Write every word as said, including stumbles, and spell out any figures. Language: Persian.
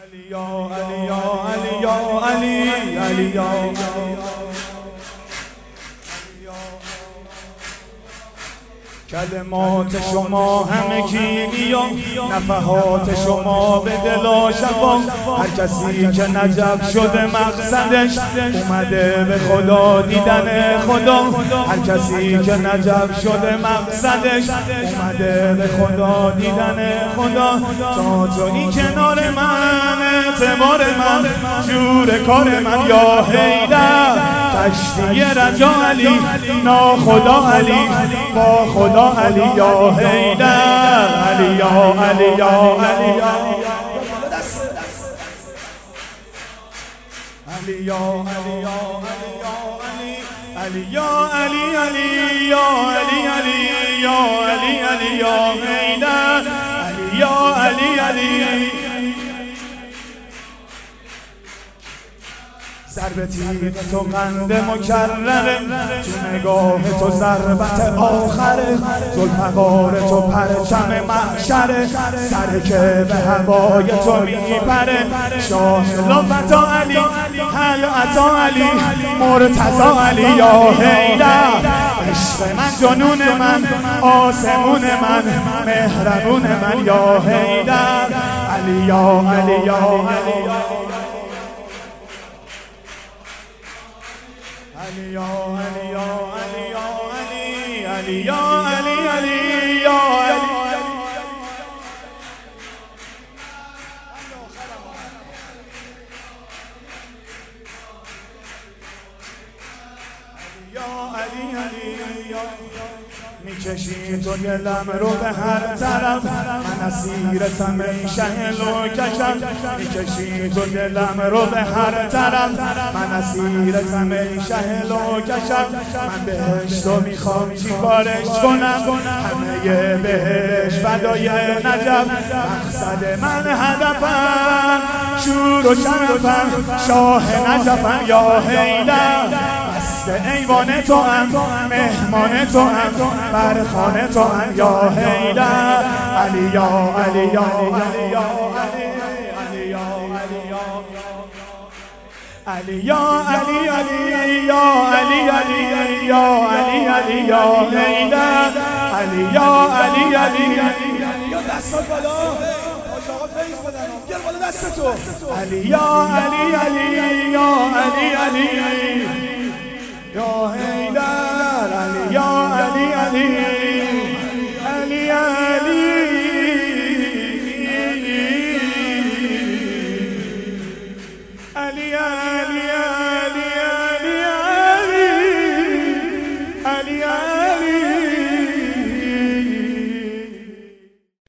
علی یا علی یا علی یا علی علی یا کلمات شما همه کیمیا، نفحات شما به دل و شفا. هر کسی که نجف شده مقصدش، اومده به خدا دیدن خدا. هر کسی که نجف شده مقصدش، اومده به خدا دیدن خدا. تا تویی کنار من، اعتبار من، جور کار من یا حیدر. کشتی رجا علی، ناخدا علی، با خدا علی یا حیدر. علی یا علی یا علی یا علی یا علی یا علی یا علی علی یا علی علی یا علی علی یا حیدر. علی یا علی علی ضرب تیر تو قند مکرره، تو نگاه تو ضربت آخره. ذوالفقار تو پرچم محشره، سر که به هوای تو میپره. شاه لافتا علی، حلعتا علی، مرتضی علی یا حیدر. عشق من، جنون من، آسمون من، مهربون من یا حیدر. علی یا علی یا علی علی یا علی یا علی یا علی یا علی علی یا علی میکشی تو دلم رو به هر طرف، من اسیرتم ای شه لوکشم. میکشی تو دلم رو به هر طرف، من اسیرتم ای شه لوکشم. من بهشت رو میخوام چی کارش کنم، همه بهش فدای نجف. مقصد من هدفم، شور و شرفم، شاه نجفم یا حیدر. ایوان تو هم، مهمان تو هم، برخانه تو هم یا حیدر. علی یا علی یا علی یا علی یا علی یا علی علی یا علی علی یا علی علی یا حیدر. علی یا علی علی یا دستات بالا، آقا فیض بدن، بیار بالا دستتو. علی یا علی علی یا علی علی یا حیدر. علی یا علی علی علی علی علی علی